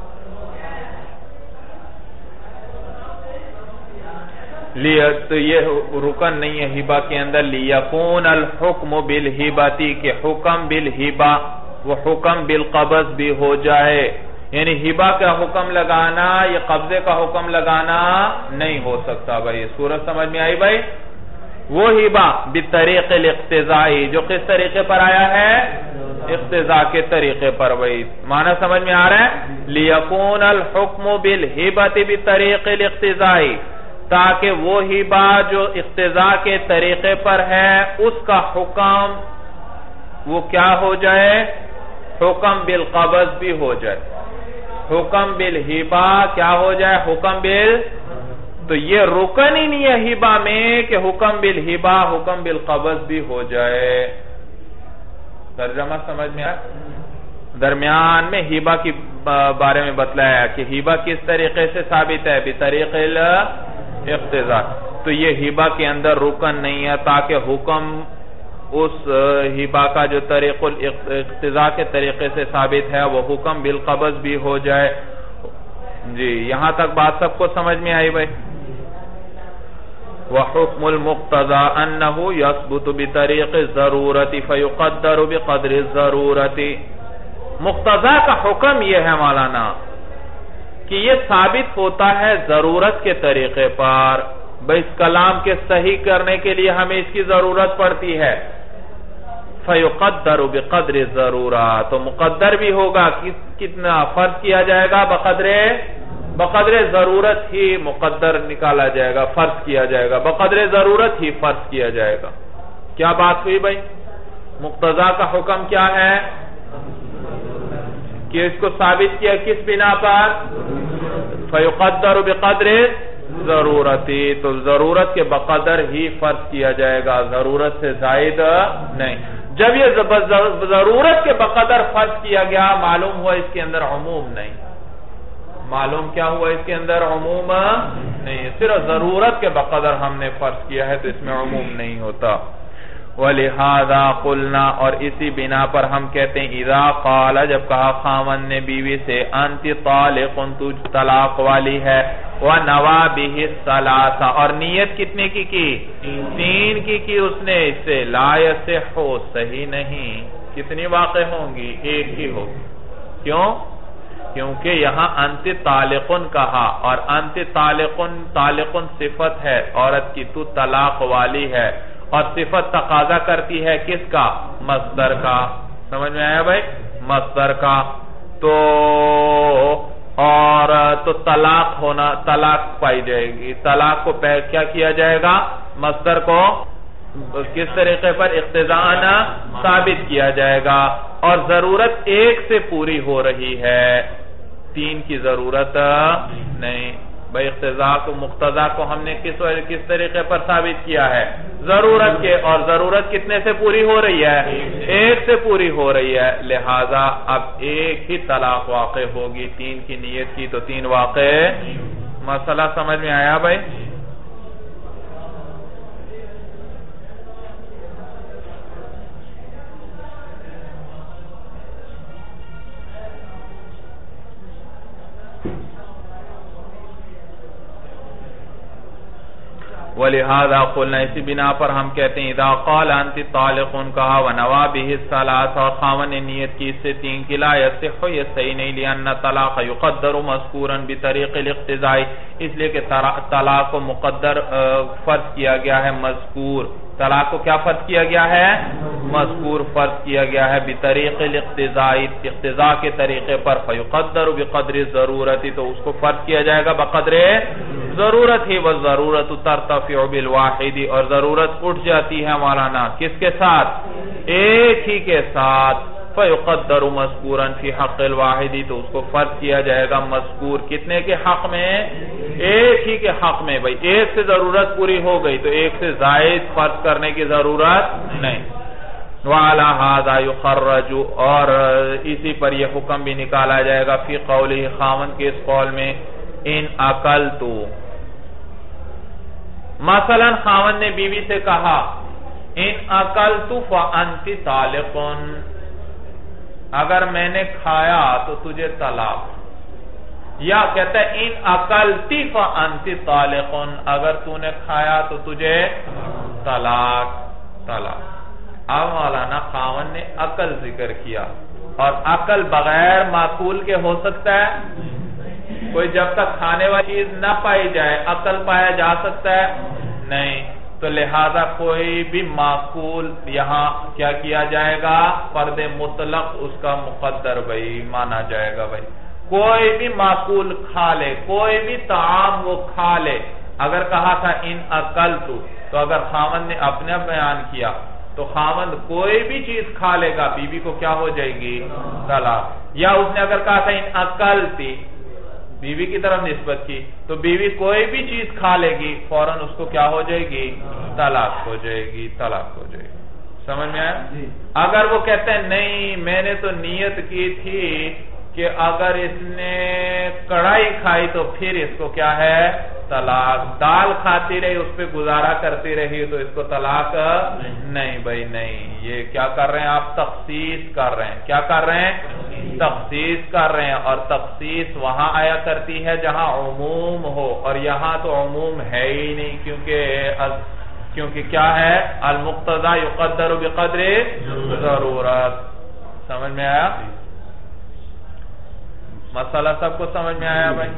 تو یہ رکن نہیں ہے ہبہ کے اندر، لِيَكُونَ الْحُكْمُ بِالْهِبَةِ کہ حکم بالہبہ وہ حکم بالقبض بھی ہو جائے، یعنی ہبہ کا حکم لگانا یا قبضے کا حکم لگانا نہیں ہو سکتا بھائی، صورت سمجھ میں آئی بھائی؟ وہ ہبہ بطریق الاقتضاء جو کس طریقے پر آیا ہے؟ اقتضاء کے طریقے پر بھائی، معنی سمجھ میں آ رہا ہے؟ لِيَكُونَ الْحُكْمُ بِالْهِبَةِ بِطَرِيقِ الْاقْتِضَاءِ، تاکہ وہ ہبہ جو اقتضاء کے طریقے پر ہے اس کا حکم وہ کیا ہو جائے؟ حکم بالقبض بھی ہو جائے، حکم بالہبہ کیا ہو جائے؟ حکم بال تو یہ رکن ہی نہیں ہے ہبہ میں کہ حکم بالہبہ حکم بالقبض بھی ہو جائے. ترجمہ سمجھ میں آیا؟ درمیان میں ہبہ کی بارے میں بتلایا کہ ہبہ کس طریقے سے ثابت ہے بطریق الاقتضاء. تو یہ ہبہ کے اندر رکن نہیں ہے تاکہ حکم اس ہبہ کا جو طریق الاقتضاء کے طریقے سے ثابت ہے وہ حکم بالقبض بھی ہو جائے. جی یہاں تک بات سب کو سمجھ میں آئی بھائی. وحکم المقتضى انه يثبت بطریق الضرورت فيقدر بقدر الضرورت. مقتضا کا حکم یہ ہے مولانا کہ یہ ثابت ہوتا ہے ضرورت کے طریقے پر. بھئی اس کلام کے صحیح کرنے کے لیے ہمیں اس کی ضرورت پڑتی ہے. فَيُقَدَّرُ بِقَدْرِ الضَّرُورَةِ تو مقدر بھی ہوگا کتنا فرض کیا جائے گا بقدر بقدر ضرورت ہی مقدر نکالا جائے گا فرض کیا جائے گا بقدر ضرورت ہی فرض کیا جائے گا. کیا بات ہوئی بھئی؟ مقتضا کا حکم کیا ہے کہ اس کو ثابت کیا کس بنا پر فَيُقَدَّرُ بِقَدْرِ ضرورتی تو ضرورت کے بقدر ہی فرض کیا جائے گا ضرورت سے زائد نہیں. جب یہ ضرورت کے بقدر فرض کیا گیا معلوم ہوا اس کے اندر عموم نہیں. معلوم کیا ہوا اس کے اندر عموم نہیں صرف ضرورت کے بقدر ہم نے فرض کیا ہے تو اس میں عموم نہیں ہوتا. وَلِهَذَا قُلْنَا اور اسی بنا پر ہم کہتے ہیں اذا قال جب کہا خاوند نے بیوی سے انت طالق تو طلاق والی ہے وَنَوَى بِهِ الثَّلَاثَ اور نیت کتنے کی کی تین کی کی اس نے اس سے لا يصح صحیح نہیں. کتنی واقع ہوں گی ایک ہی ہوگی. کیوں؟ کیونکہ یہاں انت طالقن کہا اور انت طالقن طالقن صفت ہے عورت کی تو طلاق والی ہے اور صفت تقاضا کرتی ہے کس کا مصدر کا. سمجھ میں آیا بھائی مصدر کا. تو اور تو طلاق ہونا طلاق پائی جائے گی. طلاق کو کیا کیا جائے گا مصدر کو کس طریقے پر اقتضاءً ثابت کیا جائے گا اور ضرورت ایک سے پوری ہو رہی ہے تین کی ضرورت نہیں. بھئی اقتضاء کو مقتضا کو ہم نے کس کس طریقے پر ثابت کیا ہے ضرورت کے اور ضرورت کتنے سے پوری ہو رہی ہے ایک سے پوری ہو رہی ہے. لہذا اب ایک ہی طلاق واقع ہوگی تین کی نیت کی تو تین واقع. مسئلہ سمجھ میں آیا بھائی؟ وَلِهَذَا قُلْنَا اسی بنا پر ہم کہتے ہیں اذا قال انت طالقن کہا ونوا به الثلاث اور خاوند نے نیت کی اس سے تین کی لا يصح یہ صحیح نہیں لأن طلاق يقدر مذکورا بطریق الاقتضاء اس لیے کہ طلاق کو مقدر فرض کیا گیا ہے مذکور. طلاق کو کیا فرض کیا گیا ہے مذکور فرض کیا گیا ہے بطریق الاقتضاء اقتضاء کے طریقے پر فیقدر بقدر ضرورت تو اس کو فرض کیا جائے گا بقدر ضرورت ہی. والضرورت ترتفع بالواحد اور ضرورت اٹھ جاتی ہے مولانا کس کے ساتھ ایک ہی کے ساتھ. فیقدر مذکورا فی حق الواحد تو اس کو فرض کیا جائے گا مذکور کتنے کے حق میں ایک ہی کے حق میں. بھئی ایک سے ضرورت پوری ہو گئی تو ایک سے زائد فرض کرنے کی ضرورت نہیں. وَعَلَى هَذَا يُخَرَّجُ اور اسی پر یہ حکم بھی نکالا جائے گا فی قوله خاوند کے اس قول میں ان اکلتو. مثلا خاوند نے بیوی سے کہا ان اکلتو فانت طالقن اگر میں نے کھایا تو تجھے طلاق. یا کہتا ہے ان اکلتی فانت طالقن اگر تو نے کھایا تو تجھے طلاق طلاق. اب مولانا خاوند نے عقل ذکر کیا اور عقل بغیر معقول کے ہو سکتا ہے کوئی جب تک کھانے والی چیز نہ پائی جائے عقل پایا جا سکتا ہے نہیں. تو لہذا کوئی بھی معقول یہاں کیا کیا جائے گا فرد مطلق اس کا مقدر بھئی مانا جائے گا. بھئی کوئی بھی معقول کھا لے کوئی بھی طعام وہ کھا لے. اگر کہا تھا ان اکلتو تو اگر خاوند نے اپنے بیان کیا تو خاوند کوئی بھی چیز کھا لے گا بیوی کو کیا ہو جائے گی طلاق. یا اس نے اگر کہا تھا ان اکلتی بیوی کی طرف نسبت کی، تو بیوی کوئی بھی چیز کھا لے گی فوراً اس کو کیا ہو جائے گی؟ طلاق ہو جائے گی، طلاق ہو جائے گی۔ سمجھ میں آیا؟ اگر وہ کہتے ہیں نہیں میں نے تو نیت کی تھی کہ اگر اس نے کڑھائی کھائی تو پھر اس کو کیا ہے؟ طلاق، دال کھاتی رہی اس پہ گزارا کرتی رہی تو اس کو طلاق نہیں بھائی نہیں، یہ کیا کر رہے ہیں آپ؟ تخصیص کر رہے ہیں۔ کیا کر رہے ہیں؟ تخصیص کر رہے ہیں، اور تخصیص وہاں آیا کرتی ہے جہاں عموم ہو، اور یہاں تو عموم ہے ہی نہیں، کیونکہ کیونکہ کیا ہے؟ المقتضی یقدر بقدر ضرورت۔ سمجھ میں آیا؟ مسئلہ سب کو سمجھ میں آیا بھائی؟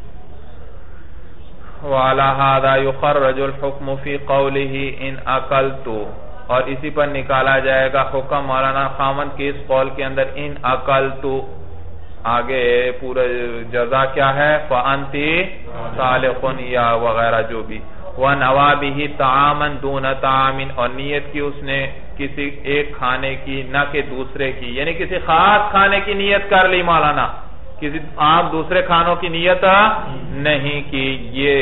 وَعَلَى هَذَا يُخَرَّجُ الْحُكْمُ فِي قَوْلِهِ إِنْ أَكَلْتُ، اور اسی پر نکالا جائے گا حکم مولانا خامند کے اس قول کے اندر ان اکلتو، آگے پورا جزا کیا ہے؟ فَأَنْتِ صَالِحٌ یا وغیرہ جو بھی، وَنَوَا بِهِ طَعَامًا دُونَ طَعَامٍ، اور نیت کی اس نے کسی ایک کھانے کی نہ کہ دوسرے کی، یعنی کسی خاص کھانے کی نیت کر لی مولانا، کسی آپ دوسرے کھانوں کی نیت نہیں کی، یہ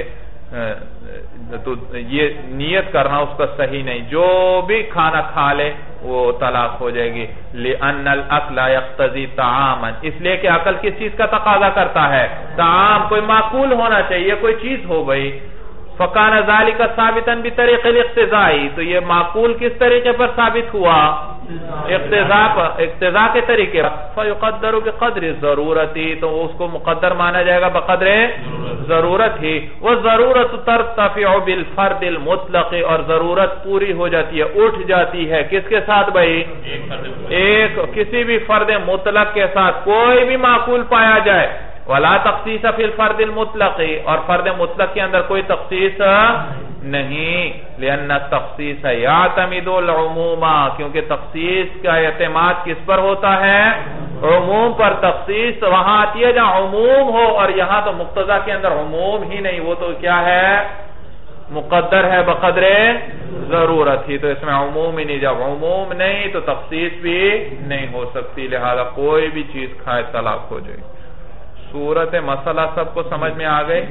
تو یہ نیت کرنا اس کا صحیح نہیں، جو بھی کھانا کھا لے وہ طلاق ہو جائے گی۔ لِأَنَّ الْأَكْلَ يَقْتَضِي طَعَامًا، اس لیے کہ عقل کس چیز کا تقاضا کرتا ہے؟ طعام، کوئی معقول ہونا چاہیے، کوئی چیز ہو بھئی۔ فَكَانَ ذَلِكَ ثَابِتًا بِطَرِيقِ الْاقْتِضَاءِ، تو یہ معقول کس طریقے پر ثابت ہوا؟ اقتضاء پر، اقتضاء کے طریقے پر۔ فَيُقَدَّرُ بِقَدْرِ ضَرُورَتِ، تو اس کو مقدر مانا جائے گا بقدر ضرورت ہی۔ وَالضَّرُورَةُ تَرْتَفِعُ بِالْفَرْدِ الْمُطْلَقِ، اور ضرورت پوری ہو جاتی ہے، اٹھ جاتی ہے، کس کے ساتھ بھائی؟ ایک کسی بھی فرد مطلق کے ساتھ، کوئی بھی معقول پایا جائے۔ وَلَا تَخْصِيصَ فِي الْفَرْدِ الْمُطْلَقِ، اور فرد مطلق کے اندر کوئی تخصیص نہیں، لِأَنَّ التَّخْصِيصَ يَعْتَمِدُ الْعُمُومَ، کیونکہ تخصیص کا اعتماد کس پر ہوتا ہے؟ عموم پر۔ تخصیص وہاں آتی ہے جہاں عموم ہو، اور یہاں تو مقتضی کے اندر عموم ہی نہیں، وہ تو کیا ہے؟ مقدر ہے بقدر ضرورت ہی، تو اس میں عموم ہی نہیں، جب عموم نہیں تو تخصیص بھی نہیں ہو سکتی، لہذا کوئی بھی چیز کھائے طلاق ہو جائے۔ صورت مسئلہ سب کو سمجھ میں آ گئی؟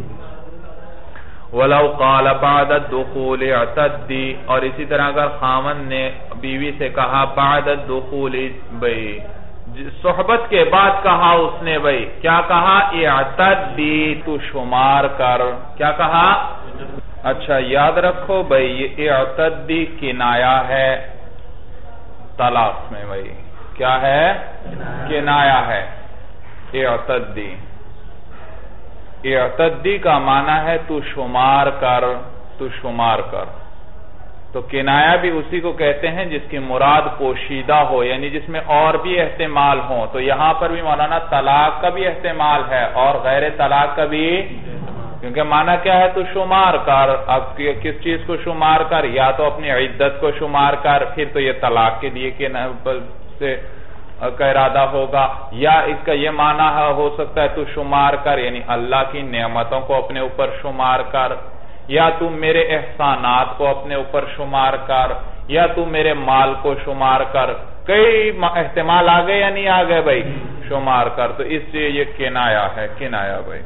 وَلَوْ قَالَ بَعْدَ الدُّخُولِ اعْتَدِّ، اور اسی طرح اگر خامند نے بیوی سے کہا بعد الدخول، بھئی صحبت کے بعد کہا اس نے، بھئی کیا کہا؟ اعتدی، تو شمار کر۔ کیا کہا؟ اچھا یاد رکھو بھئی یہ اعتدی کنایا ہے طلاق میں، بھئی کیا ہے؟ کنایا ہے اعتدی۔ اعتدی کا معنی ہے تو شمار کر، تو شمار کر۔ تو کنایا بھی اسی کو کہتے ہیں جس کی مراد پوشیدہ ہو، یعنی جس میں اور بھی احتمال ہوں، تو یہاں پر بھی مولانا طلاق کا بھی احتمال ہے اور غیر طلاق کا بھی، کیونکہ معنی کیا ہے؟ تو شمار کر۔ اب کس چیز کو شمار کر؟ یا تو اپنی عدت کو شمار کر، پھر تو یہ طلاق کے لیے سے کا ارادہ ہوگا، یا اس کا یہ معنی ہو سکتا ہے تو شمار کر یعنی اللہ کی نعمتوں کو اپنے اوپر شمار کر، یا تو میرے احسانات کو اپنے اوپر شمار کر، یا تو میرے مال کو شمار کر۔ کئی احتمال آگئے یا نہیں آگئے بھائی؟ شمار کر، تو اس لیے یہ کنایا ہے، کنایا بھائی۔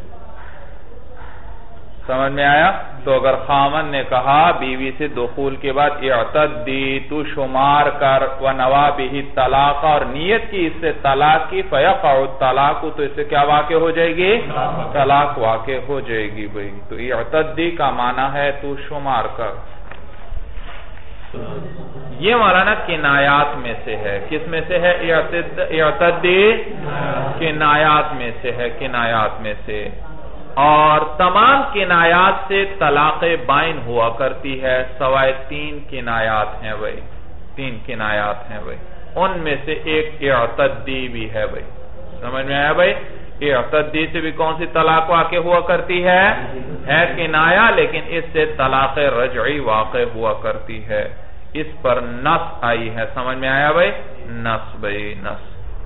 سمجھ میں آیا؟ تو اگر خامن نے کہا بیوی سے دخول کے بعد اعتدی، تو شمار کر، وَنَوَا بِهِ الطَّلَاقَ، اور نیت کی اس سے طلاق کی، فَيَقَعُ الطَّلَاقُ، تو اس سے کیا واقع ہو جائے گی؟ طلاق واقع ہو جائے گی بھئی۔ تو اعتدی کا معنی ہے تو شمار کر۔ یہ مولانا کنایات میں سے ہے، کس میں سے ہے؟ اعتدی کنایات میں سے ہے، کنایات میں سے۔ اور تمام کنایات سے طلاق بائن ہوا کرتی ہے، سوائے تین کنایات ہیں بھئی، تین کنایات ہیں بھئی، ان میں سے ایک اعتدی بھی ہے بھئی۔ سمجھ میں آیا بھئی؟ اعتدی سے بھی کون سی طلاق واقع ہوا کرتی ہے؟ ہے کنایا، لیکن اس سے طلاق رجعی واقع ہوا کرتی ہے، اس پر نص آئی ہے۔ سمجھ میں آیا بھئی؟ نص بھئی، نص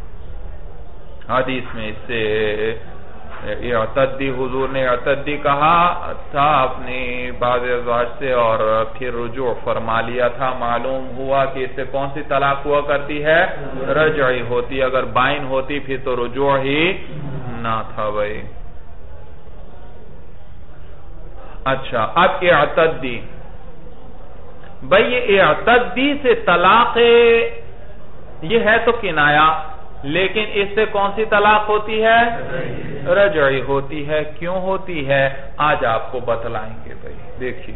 حدیث میں اس سے اعتدی، حضور نے اعتدی کہا تھا اپنی بعض ازواج سے اور پھر رجوع فرما لیا تھا، معلوم ہوا کہ اس سے کون سی طلاق ہوا کرتی ہے؟ رجعی ہوتی، اگر بائن ہوتی پھر تو رجوع ہی نہ تھا بھائی. اچھا اب اعتدی، بھائی یہ اعتدی سے طلاق یہ ہے تو کنایا، لیکن اس سے کون سی طلاق ہوتی ہے؟ رجعی ہوتی ہے. کیوں ہوتی ہے آج آپ کو بتلائیں گے بھائی. دیکھیے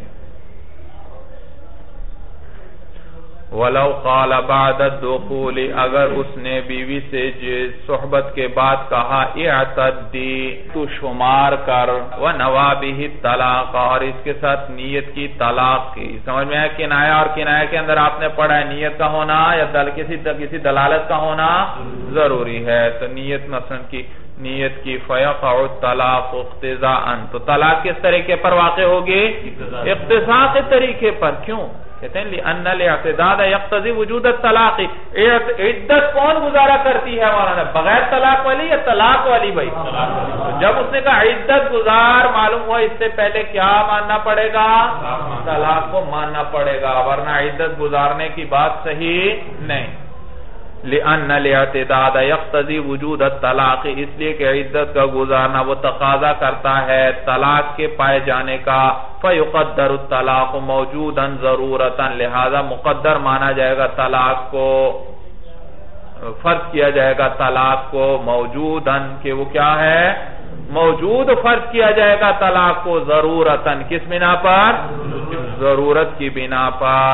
وَلَوْ قَالَ بَعْدَ الدُّخُولِ، اگر اس نے بیوی سے صحبت کے بعد کہا اعتدی تو شمار کر، وَنَوَا بِهِ الطَّلَاقَ، اور اس کے ساتھ نیت کی طلاق کی. سمجھ میں آیا کنایا اور کنایا کے اندر آپ نے پڑھا ہے نیت کا ہونا یا دل کسی کسی دلالت کا ہونا ضروری ہے. تو نیت مثلا کی نیت کی فَيَقَعُ الطَّلَاقُ اقْتِضَاءً، تو طلاق کس طریقے پر واقع ہوگی؟ اقتضاء کے طریقے پر. کیوں کہتے ہیں لِأَنَّ الْاعْتِدَادَ يَقْتَضِي وُجُودَ الطَّلَاقِ، عدت کون گزارا کرتی ہے مولانا؟ بغیر طلاق والی یا طلاق والی بھائی؟ جب اس نے کہا عدت گزار، معلوم ہوا اس سے پہلے کیا ماننا پڑے گا؟ طلاق کو ماننا پڑے گا، ورنہ عدت گزارنے کی بات صحیح نہیں. لِأَنَّ الْاعْتِدَادَ يَقْتَضِي وُجُودَ الطَّلَاقِ، اس لیے کہ عدت کا گزارنا وہ تقاضا کرتا ہے طلاق کے پائے جانے کا. فَيُقَدَّرُ الطَّلَاقُ مَوْجُودًا ضَرُورَةً، لہذا مقدر مانا جائے گا طلاق کو، فرض کیا جائے گا طلاق کو موجوداً، کہ وہ کیا ہے؟ موجود فرض کیا جائے گا طلاق کو ضرورتاً، کس بنا پر؟ ضرورت کی بنا پر.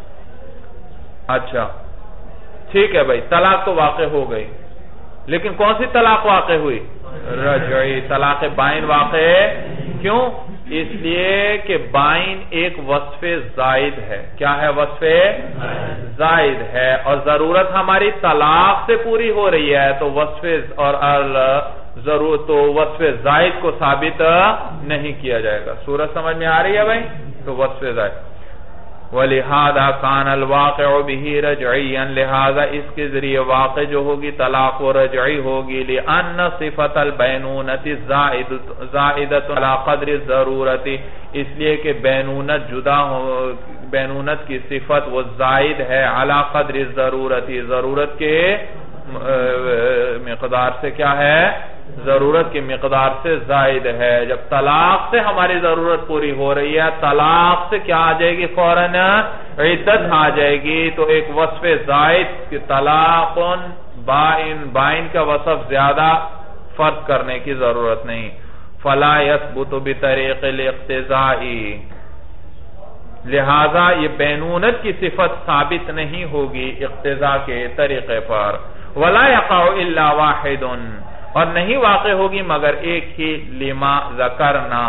اچھا ٹھیک ہے بھائی، طلاق تو واقع ہو گئی، لیکن کون سی طلاق واقع ہوئی؟ رجعی. طلاق بائن واقع. کیوں؟ اس لیے کہ بائن ایک وصف زائد ہے. کیا ہے؟ وصف زائد ہے، اور ضرورت ہماری طلاق سے پوری ہو رہی ہے، تو وصف اور ضرورت تو وصف زائد کو ثابت نہیں کیا جائے گا. صورت سمجھ میں آ رہی ہے بھائی؟ تو وصف زائد. وَلِهَذَا كَانَ الْوَاقِعُ بِهِ رَجْعِيًّا، لہذا اس کے ذریعے واقع جو ہوگی طلاق و رجعی ہوگی. لِأَنَّ صِفَةَ الْبَيْنُونَةِ زَائِدَةٌ عَلَى قَدْرِ الضَّرُورَةِ، اس لیے کہ بینونت جدا ہو، بینونت کی صفت وہ زائد ہے عَلَى قَدْرِ الضَّرُورَةِ، ضرورت کے مقدار سے. کیا ہے؟ ضرورت کی مقدار سے زائد ہے. جب طلاق سے ہماری ضرورت پوری ہو رہی ہے، طلاق سے کیا آ جائے گی؟ فوراً عدت آ جائے گی. تو ایک وصف زائد کہ طلاق بائن، بائن کا وصف زیادہ فرض کرنے کی ضرورت نہیں. فلا يثبت بطریق الاقتضاء، لہذا یہ بینونت کی صفت ثابت نہیں ہوگی اقتضاء کے طریقے پر. ولا يقع الا واحد، اور نہیں واقع ہوگی مگر ایک ہی. لما ذکرنا،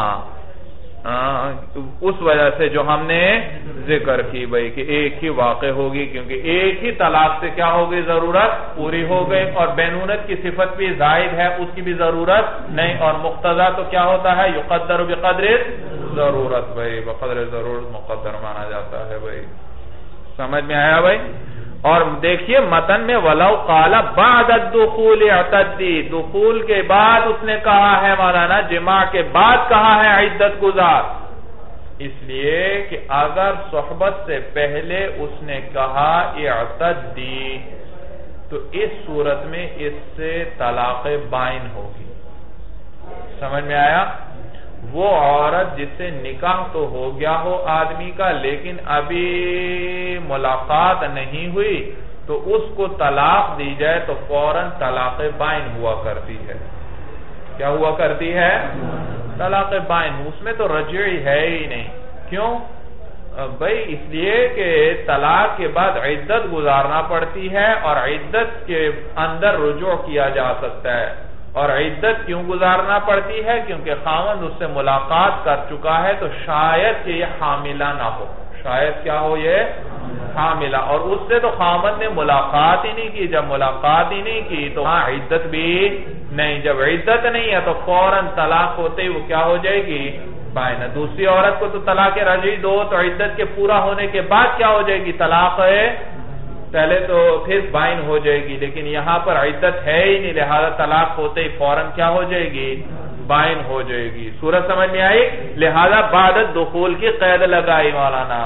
اس وجہ سے جو ہم نے ذکر کی بھئی کہ ایک ہی واقع ہوگی، کیونکہ ایک ہی طلاق سے کیا ہوگی؟ ضرورت پوری ہو گئی، اور بینونت کی صفت بھی زائد ہے، اس کی بھی ضرورت نہیں. اور مقتضا تو کیا ہوتا ہے؟ یقدر بقدر ضرورت بھئی، بقدر ضرورت مقدر مانا جاتا ہے بھئی. سمجھ میں آیا بھئی؟ اور دیکھیے متن میں وَلَوْ قَالَ بَعْدَ الدُّخُولِ اعْتَدِّي، دخول کے بعد اس نے کہا ہے مولانا، جماع کے بعد کہا ہے عدت گزار. اس لیے کہ اگر صحبت سے پہلے اس نے کہا اعتدی، تو اس صورت میں اس سے طلاق بائن ہوگی. سمجھ میں آیا؟ وہ عورت جس سے نکاح تو ہو گیا ہو آدمی کا، لیکن ابھی ملاقات نہیں ہوئی، تو اس کو طلاق دی جائے تو فوراً طلاق بائن ہوا کرتی ہے. کیا ہوا کرتی ہے؟ طلاق بائن. اس میں تو رجعی ہے ہی نہیں. کیوں بھئی؟ اس لیے کہ طلاق کے بعد عدت گزارنا پڑتی ہے، اور عدت کے اندر رجوع کیا جا سکتا ہے. اور عدت کیوں گزارنا پڑتی ہے؟ کیونکہ خاوند اس سے ملاقات کر چکا ہے، تو شاید کہ یہ حاملہ نہ ہو. شاید کیا ہو؟ یہ حاملہ. اور اس سے تو خاوند نے ملاقات ہی نہیں کی. جب ملاقات ہی نہیں کی تو ہاں عدت بھی نہیں. جب عدت نہیں ہے تو فوراً طلاق ہوتے ہی وہ کیا ہو جائے گی؟ بائن. دوسری عورت کو تو طلاق رجعی دو تو عدت کے پورا ہونے کے بعد کیا ہو جائے گی؟ طلاق ہے پہلے تو پھر بائن ہو جائے گی. لیکن یہاں پر عدت ہے ہی نہیں، لہذا طلاق ہوتے ہی فوراً کیا ہو جائے گی؟ بائن ہو جائے گی. صورت سمجھ میں آئی؟ لہذا بعد الدخول کی قید لگائی مولانا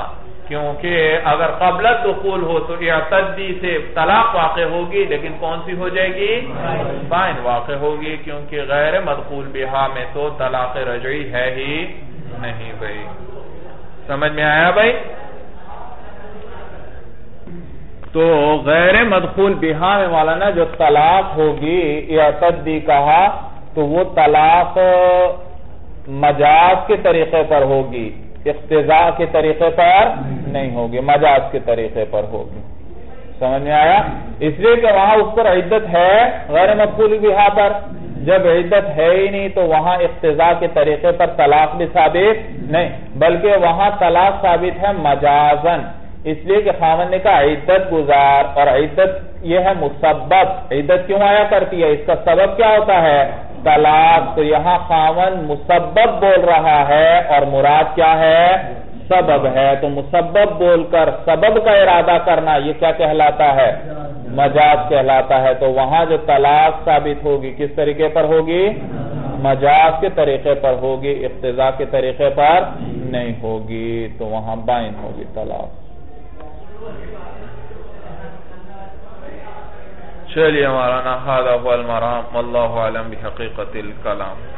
کیونکہ اگر قبل دخول ہو تو اعتدی سے طلاق واقع ہوگی، لیکن کون سی ہو جائے گی؟ بائن واقع ہوگی، کیونکہ غیر مدخول بہا میں تو طلاق رجعی ہے ہی نہیں بھائی۔ سمجھ میں آیا بھائی؟ تو غیر مدخول بہا میں مولانا جو طلاق ہوگی اعتدی کہا تو وہ طلاق مجاز کے طریقے پر ہوگی، اقتضاء کے طریقے پر نہیں ہوگی، مجاز کے طریقے پر ہوگی۔ سمجھ میں آیا؟ اس لیے کہ وہاں اس پر عدت ہے غیر مدخول بہا پر، جب عدت ہے ہی نہیں تو وہاں اقتضاء کے طریقے پر طلاق بھی ثابت نہیں، بلکہ وہاں طلاق ثابت ہے مجازن، اس لیے کہ خاوند نے کہا عدت گزار، اور عدت یہ ہے مسبب۔ عدت کیوں آیا کرتی ہے؟ اس کا سبب کیا ہوتا ہے؟ طلاق۔ تو یہاں خاوند مسبب بول رہا ہے اور مراد کیا ہے؟ سبب ہے۔ تو مسبب بول کر سبب کا ارادہ کرنا یہ کیا کہلاتا ہے؟ مجاز کہلاتا ہے۔ تو وہاں جو طلاق ثابت ہوگی کس طریقے پر ہوگی؟ مجاز کے طریقے پر ہوگی، اقتضاء کے طریقے پر نہیں ہوگی، تو وہاں بائن ہوگی طلاق۔ چلیے مولانا، ھذا هو المرام، واللہ اعلم بحقیقت الکلام۔